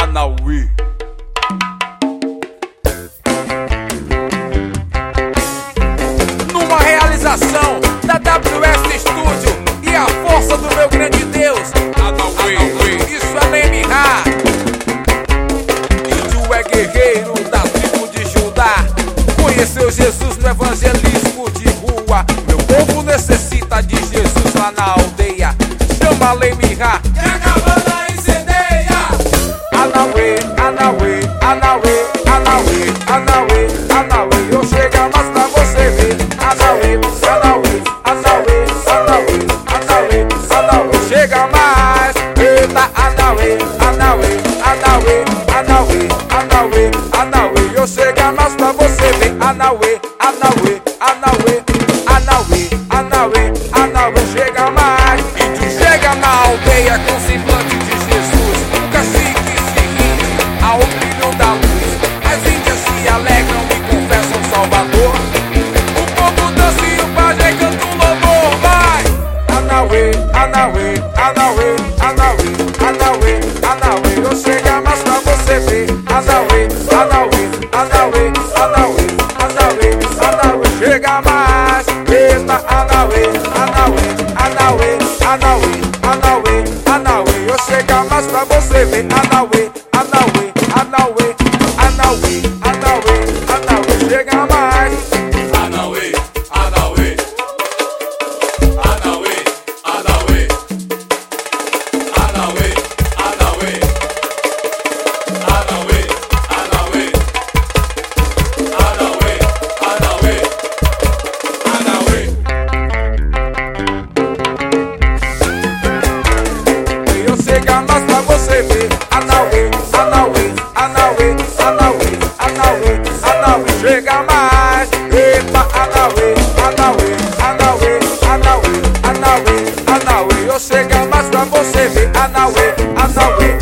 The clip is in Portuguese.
Anauê. Numa realização da WS Studio e a força do meu grande Deus, Anauê. Isso é Lemihá. Índio é guerreiro da tribo de Judá. Conheceu Jesus no evangelismo de rua. Meu povo necessita de Jesus lá na aldeia. Chama Lemihá E a cabana incendeia. Anauê, Anauê, Anauê, Anauê, Anauê, Anauê. Eu chego mais pra você ver. Anauê, Anauê, Anauê, Anauê, Anauê, Anauê. Chega mais. Eita, Anauê, Anauê, Anauê, Anauê, Anauê, Anauê. Eu chego mais pra você ver. Anauê, Anauê, Anauê, Anauê, Anauê, Anauê. Chega mais. E tu chega na aldeia com semblante de Jesus. Cacique se rinde ao brilho da luz. As índias se alegram e confessam Salvador. O povo dança e o pajé canta um louvor. Vai! Anauê, Anauê, Anauê, Anauê, Anauê, Anauê. Eu chego mais pra você ver. Anauê, Anauê, Anauê, Anauê, Anauê, Anauê. Chega mais. Eita, Anauê, Anauê, Anauê, Anauê, Anauê, Anauê. Eu chego mais pra você ver. Anauê, Anauê, Anauê, Anauê, Anauê, Anauê. Chega mais. Anauê, Anauê, Anauê, Anauê, Anauê, Anauê, Anauê, Anauê, Anauê, Anauê, Eu chego mais pra você ver. Anauê, Anauê, Anauê, Anauê, Anauê, Anauê. Chega mais. Eita, Anauê, Anauê, Anauê, Anauê, Anauê, Anauê. Eu chego mais pra você ver. Anauê, Anauê,